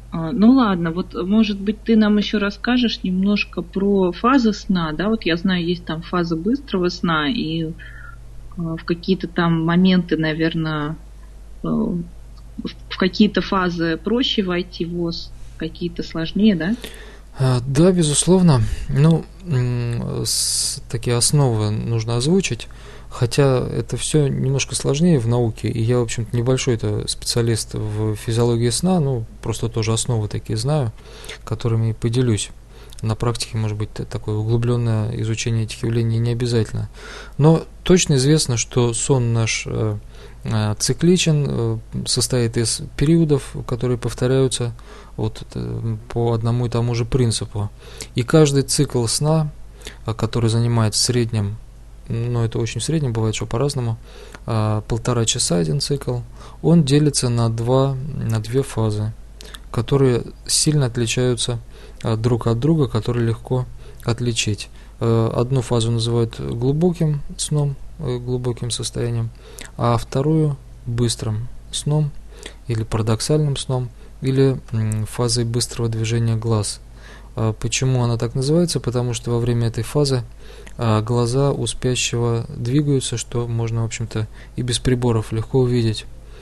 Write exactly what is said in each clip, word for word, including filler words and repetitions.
А, Ну ладно, вот может быть ты нам еще расскажешь немножко про фазы сна, да? Вот я знаю, есть там фаза быстрого сна, и а, в какие-то там моменты, наверное, в какие-то фазы проще войти в ВОЗ, какие-то сложнее, да? А, Да, безусловно. Ну, м, с- такие основы нужно озвучить, хотя это все немножко сложнее в науке, и я, в общем-то, небольшой это специалист в физиологии сна, ну, просто тоже основы такие знаю, которыми и поделюсь. На практике, может быть, т- такое углубленное изучение этих явлений не обязательно. Но точно известно, что сон наш э, э, цикличен, э, состоит из периодов, которые повторяются вот э, по одному и тому же принципу. И каждый цикл сна, а, который занимает в среднем, ну это очень в среднем, бывает, что по-разному, а, полтора часа один цикл, он делится на, два, на две фазы, которые сильно отличаются а, друг от друга, которые легко отличить. Э, Одну фазу называют глубоким сном, э, глубоким состоянием, а вторую быстрым сном или парадоксальным сном, или м, фазой быстрого движения глаз. А Почему она так называется? Потому что во время этой фазы а, глаза у спящего двигаются, что можно, в общем-то, и без приборов легко увидеть.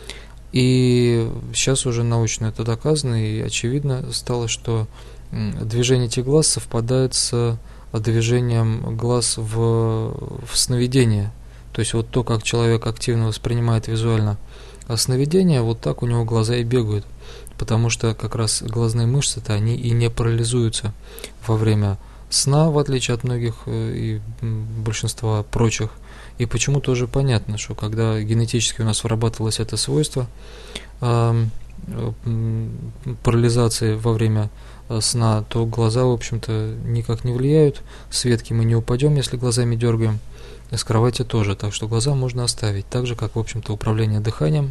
И сейчас уже научно это доказано, и очевидно стало, что м, движение этих глаз совпадает с движением глаз в, в сновидении. То есть вот то, как человек активно воспринимает визуально сновидение, вот так у него глаза и бегают. Потому что как раз глазные мышцы-то они и не парализуются во время сна, в отличие от многих э, и м, большинства прочих. И почему тоже понятно, что когда генетически у нас вырабатывалось это свойство э, э, парализации во время э, сна, то глаза, в общем-то, никак не влияют. С ветки мы не упадем, если глазами дергаем. С кровати тоже. Так что глаза можно оставить. Так же, как, в общем-то, управление дыханием.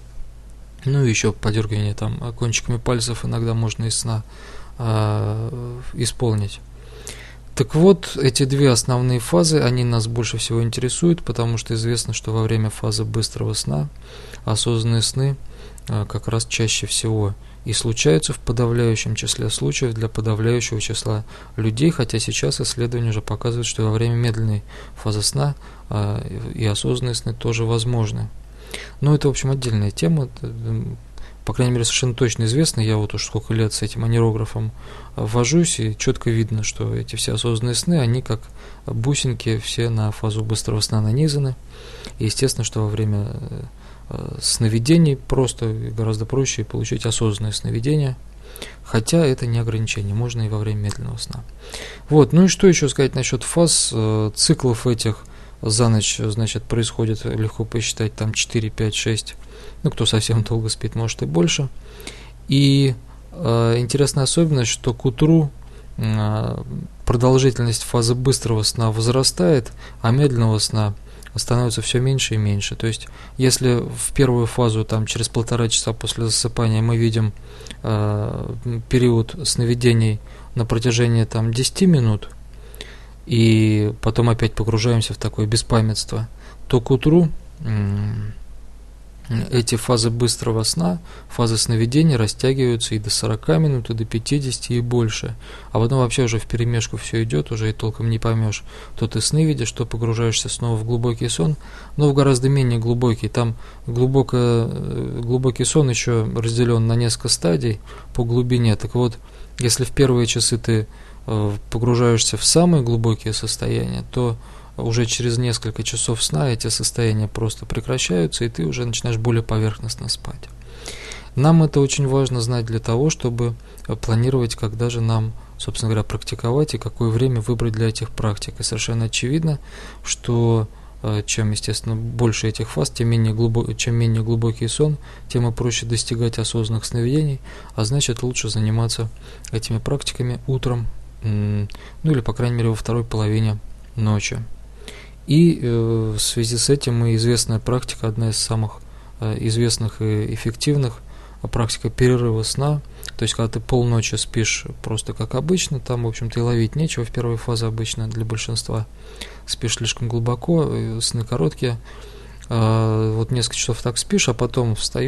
Ну и еще подергивание там кончиками пальцев иногда можно из сна э, исполнить. Так вот, эти две основные фазы, они нас больше всего интересуют, потому что известно, что во время фазы быстрого сна осознанные сны э, как раз чаще всего и случаются в подавляющем числе случаев для подавляющего числа людей, хотя сейчас исследования уже показывают, что во время медленной фазы сна э, и осознанные сны тоже возможны. Но это, в общем, отдельная тема, по крайней мере, совершенно точно известно, я вот уж сколько лет с этим анирографом вожусь, и четко видно, что эти все осознанные сны, они как бусинки все на фазу быстрого сна нанизаны. И естественно, что во время сновидений просто гораздо проще получить осознанное сновидение, хотя это не ограничение, можно и во время медленного сна. Вот, ну и что еще сказать насчет фаз, циклов этих за ночь, значит, происходит, легко посчитать, там четыре, пять, шесть, ну, кто совсем долго спит, может и больше. И э, интересная особенность, что к утру э, продолжительность фазы быстрого сна возрастает, а медленного сна становится все меньше и меньше. То есть, если в первую фазу, там, через полтора часа после засыпания мы видим э, период сновидений на протяжении, там, десять минут, и потом опять погружаемся в такое беспамятство, то к утру эти фазы быстрого сна, фазы сновидения растягиваются и до сорока минут, и до пятидесяти, и больше. А потом вообще уже вперемешку все идет, уже и толком не поймешь. То ты сны видишь, то погружаешься снова в глубокий сон, но в гораздо менее глубокий. Там глубоко, глубокий сон еще разделен на несколько стадий по глубине. Так вот, если в первые часы ты погружаешься в самые глубокие состояния, то уже через несколько часов сна эти состояния просто прекращаются, и ты уже начинаешь более поверхностно спать. Нам это очень важно знать для того, чтобы планировать, когда же нам, собственно говоря, практиковать и какое время выбрать для этих практик. И совершенно очевидно, что чем, естественно, больше этих фаз, тем менее глубок, чем менее глубокий сон, тем и проще достигать осознанных сновидений, а значит лучше заниматься этими практиками утром, ну или, по крайней мере, во второй половине ночи. И э, в связи с этим и известная практика, одна из самых э, известных и эффективных, практика перерыва сна. То есть, когда ты полночи спишь просто как обычно, там, в общем-то, и ловить нечего в первой фазе обычно для большинства. Спишь слишком глубоко, сны короткие. Э, вот несколько часов так спишь, а потом встаешь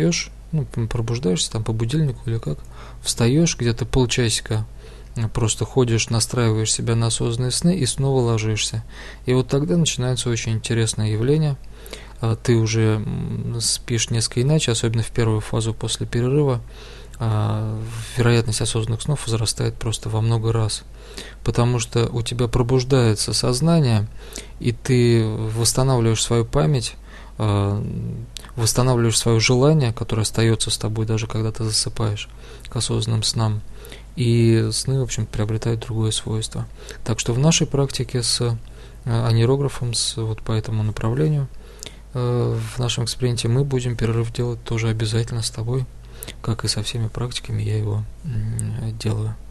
ну, пробуждаешься там по будильнику или как, встаешь где-то полчасика, просто ходишь, настраиваешь себя на осознанные сны и снова ложишься. И вот тогда начинается очень интересное явление. Ты уже спишь несколько иначе, особенно в первую фазу после перерыва. Вероятность осознанных снов возрастает просто во много раз, потому что у тебя пробуждается сознание, и ты восстанавливаешь свою память, восстанавливаешь свое желание, которое остается с тобой, даже когда ты засыпаешь, к осознанным снам. И сны, в общем, приобретают другое свойство. Так что в нашей практике с анейрографом, с, вот по этому направлению, в нашем эксперименте мы будем перерыв делать тоже обязательно с тобой, как и со всеми практиками я его делаю.